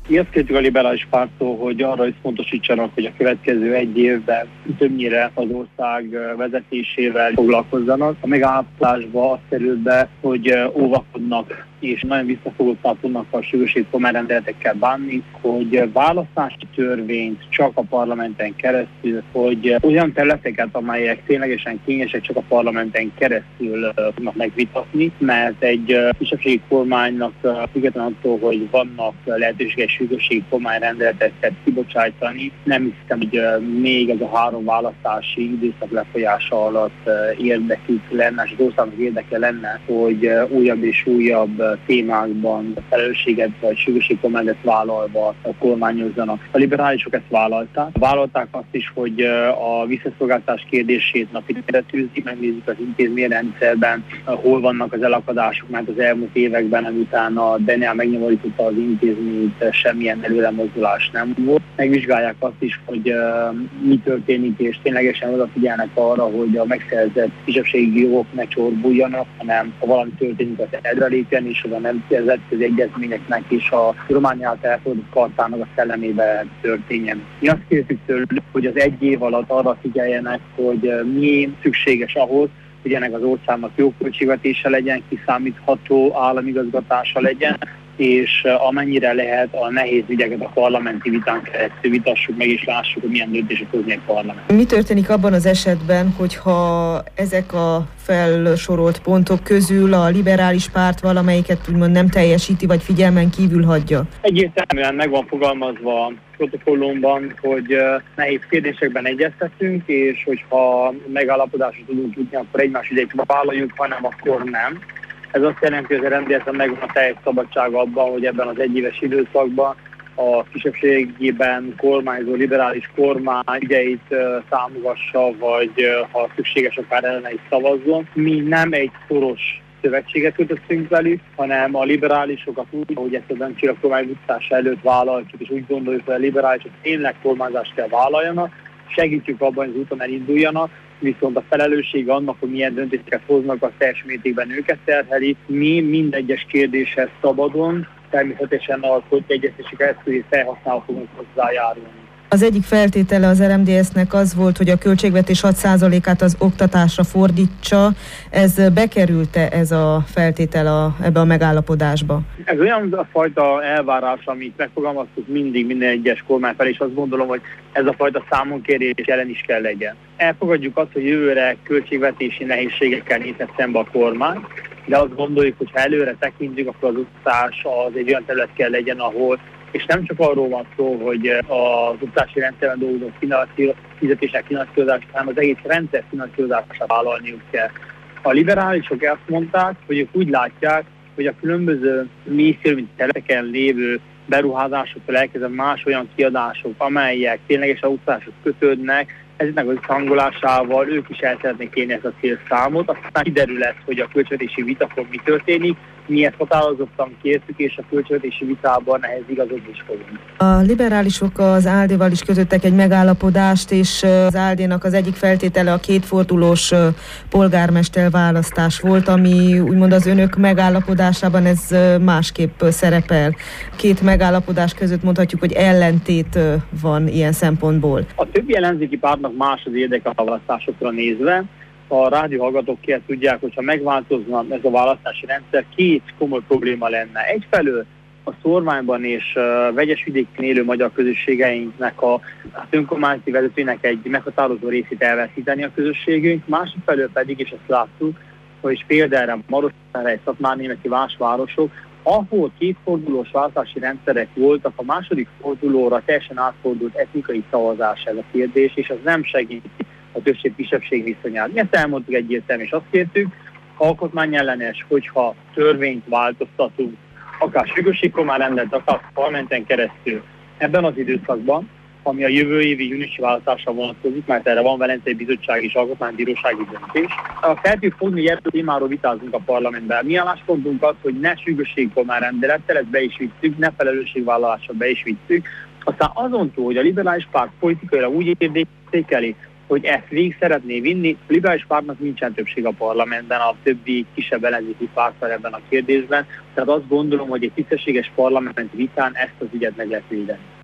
Mi azt kértük a liberális párttól, hogy arra összpontosítsanak, hogy a következő egy évben többnyire az ország vezetésével foglalkozzanak. A megállapodásba azt került be, hogy óvakodnak és nagyon visszafogottan tudnak a sürgősségkormányrendeletekkel bánni, hogy választási törvényt csak a parlamenten keresztül, hogy olyan területeket, amelyek ténylegesen kényesek, csak a parlamenten keresztül tudnak megvitatni, mert egy kisebbségi kormánynak függetlenül attól, hogy vannak lehetőségek sürgősségi kormányrendeleteket kibocsájtani, nem hiszem, hogy még ez a 3 választási időszak lefolyása alatt érdekük lenne, és az országnak érdeke lenne, hogy újabb és újabb témákban felelősséget vagy sürgősségkormányzat vállalva kormányozzanak. A liberálisok ezt vállalták. Vállalták azt is, hogy a visszaszolgáltatás kérdését napirendre tűzik, megnézzük az intézményrendszerben, hol vannak az elakadások, mert az elmúlt években, amiután a DNA megnyomorította az intézményt, semmilyen előremozdulás nem volt. Megvizsgálják azt is, hogy mi történik, és ténylegesen odafigyelnek arra, hogy a megszerzett kisebbségi jogok ne csorbuljanak, hanem ha valami történik, az előrelépjen, és a nemzetközi egyezményeknek és a tudomány által elfogadott kartának a szellemében történjen. Mi azt kértük tőlük, hogy az egy év alatt arra figyeljenek, hogy mi szükséges ahhoz, hogy ennek az országnak jó költségvetése legyen, kiszámítható államigazgatása legyen, és amennyire lehet a nehéz ügyeket a parlamenti vitán keresztül vitassuk meg, és lássuk, hogy milyen döntések hozni a parlament. Mi történik abban az esetben, hogyha ezek a felsorolt pontok közül a liberális párt valamelyiket úgymond nem teljesíti, vagy figyelmen kívül hagyja? Egyértelműen meg van fogalmazva a protokollumban, hogy nehéz kérdésekben egyeztetünk, és hogyha megállapodásra tudunk jutni, akkor egymás ügyeit vállaljuk, hanem akkor nem. Ez azt jelenti, hogy az rendészet megvan a teljes szabadság abban, hogy ebben az egyéves időszakban a kisebbségében kormányzó liberális kormány ügyeit támogassa, vagy ha szükséges, akár ellene is szavazzon. Mi nem egy szoros szövetséget kötöttünk velük, hanem a liberálisokat úgy, hogy ezt a döntésre kormányváltása előtt vállaljuk, és úgy gondoljuk, hogy a liberálisok tényleg kormányzást kell vállaljanak, segítjük abban, hogy az úton elinduljanak, viszont a felelősség annak, hogy milyen döntéseket hoznak, az teljes mértékben őket terheli. Mi mindegyes kérdéshez szabadon, természetesen a egyeztetések eszközét felhasználva fogunk hozzájárulni. Az egyik feltétele az RMDSZ-nek az volt, hogy a költségvetés 6%-át az oktatásra fordítsa. Ez bekerült-e ez a feltétel ebbe a megállapodásba? Ez olyan a fajta elvárás, amit megfogalmaztuk mindig minden egyes kormány felé, és azt gondolom, hogy ez a fajta számonkérés jelen is kell legyen. Elfogadjuk azt, hogy jövőre költségvetési nehézségekkel nézhet szembe a kormány, de azt gondoljuk, hogy ha előre tekintünk, akkor az oktatás az egy olyan terület kell legyen, ahol és nem csak arról van szó, hogy az oktatási rendszerben dolgozó fizetések finanszírozását, hanem az egész rendszer finanszírozását vállalniuk kell. A liberálisok azt mondták, hogy ők úgy látják, hogy a különböző minisztériumi területeken lévő beruházásoktól elkezdve más olyan kiadások, amelyek ténylegesen oktatáshoz kötődnek, ezeknek az összehangolásával ők is el szeretnék kérni ezt a célszámot, aztán kiderül lesz, hogy a költségvetési vitakon mi történik, mi ezt határozottan kértük, és a költségvetési vitában ehhez igazodni is fogunk. A liberálisok az ALDE-val is kötöttek egy megállapodást, és az ALDE-nak az egyik feltétele a kétfordulós polgármester választás volt, ami úgymond az önök megállapodásában ez másképp szerepel. Két megállapodás között mondhatjuk, hogy ellentét van ilyen szempontból. A többi ellenzéki pártnak más az érdeke a választásokra nézve. A rádióhallgatók tudják, hogyha megváltozna ez a választási rendszer, két komoly probléma lenne. Egyfelől a szórványban és vegyes vidéken élő magyar közösségeinknek az önkormányzati vezetőnek egy meghatározó részét elveszíteni a közösségünk, másfelől pedig, és ezt láttuk, hogy például Marosvásárhely, Szatmárnémeti más városok, ahol kétfordulós választási rendszerek voltak, a második fordulóra teljesen átfordult etnikai szavazás ez a kérdés, és az nem segíti a többség-kisebbség viszonyát. Mi ezt elmondtuk egyértelműen, és azt kértük, alkotmányellenes, hogyha törvényt változtatunk, akár sürgősségkormányrendelet, akár parlamenten keresztül ebben az időszakban, ami a jövő évi júniusi választásra vonatkozik, mert erre van Velencei Bizottság és alkotmánybírósági döntés. Fel tudjuk fogni, hogy erről témáról vitázunk a parlamentben. Mi álláspontunk az, hogy ne sürgősségkormányrendelettel, ezt be is vittük, ne felelősségvállalással be is vittük. Aztán azon túl, hogy a liberális párt politikailag úgy értékeli, hogy ezt végig szeretné vinni. A liberális pártnak nincsen többség a parlamentben, a többi kisebb ellenzéki párttal ebben a kérdésben, tehát azt gondolom, hogy egy tisztességes parlamenti vitán ezt az ügyet meg lehet védeni.